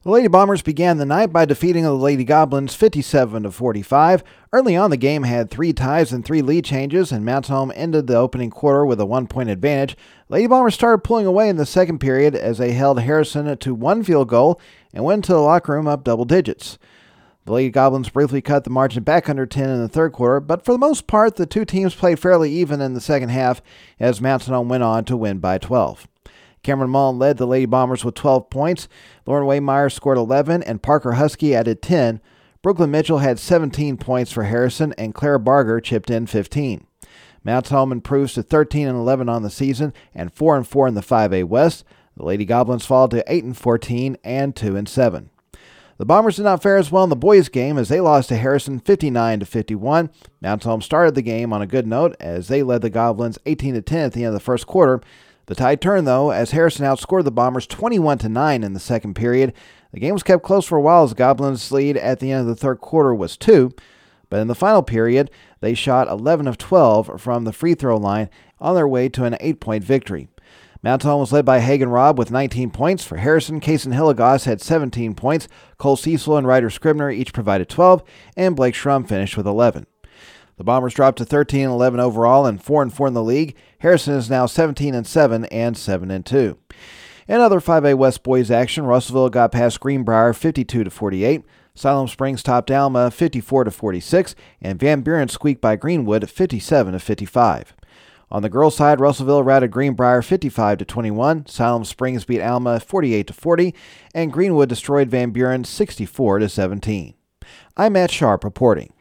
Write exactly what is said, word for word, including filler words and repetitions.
The Lady Bombers began the night by defeating the Lady Goblins fifty-seven to forty-five. Early on, the game had three ties and three lead changes, and Mounts Home ended the opening quarter with a one-point advantage. Lady Bombers started pulling away in the second period as they held Harrison to one field goal and went to the locker room up double digits. The Lady Goblins briefly cut the margin back under ten in the third quarter, but for the most part, the two teams played fairly even in the second half as Mounts Home went on to win by twelve. Cameron Mullen led the Lady Bombers with twelve points. Lauren Waymeyer scored eleven, and Parker Husky added ten. Brooklyn Mitchell had seventeen points for Harrison, and Claire Barger chipped in fifteen. Mounts Home improves to thirteen and eleven on the season and four and four in the five A West. The Lady Goblins fall to eight and fourteen and two and seven. The Bombers did not fare as well in the boys' game as they lost to Harrison fifty-nine to fifty-one. Mounts Home started the game on a good note as they led the Goblins eighteen to ten at the end of the first quarter. The tide turned, though, as Harrison outscored the Bombers twenty-one to nine in the second period. The game was kept close for a while as the Goblins' lead at the end of the third quarter was two, but in the final period, they shot eleven of twelve from the free throw line on their way to an eight-point victory. Mounts Home was led by Hagen Robb with nineteen points. For Harrison, Kaysen Hilligoss had seventeen points. Cole Cecil and Ryder Scribner each provided twelve, and Blake Schrum finished with eleven. The Bombers dropped to thirteen and eleven overall and four and four in the league. Harrison is now seventeen and seven and seven and two. In other five A West boys action, Russellville got past Greenbrier fifty-two to forty-eight. Siloam Springs topped Alma fifty-four to forty-six, and Van Buren squeaked by Greenwood fifty-seven to fifty-five. On the girls' side, Russellville routed Greenbrier fifty-five to twenty-one. Siloam Springs beat Alma forty-eight to forty, and Greenwood destroyed Van Buren sixty-four to seventeen. I'm Matt Sharp reporting.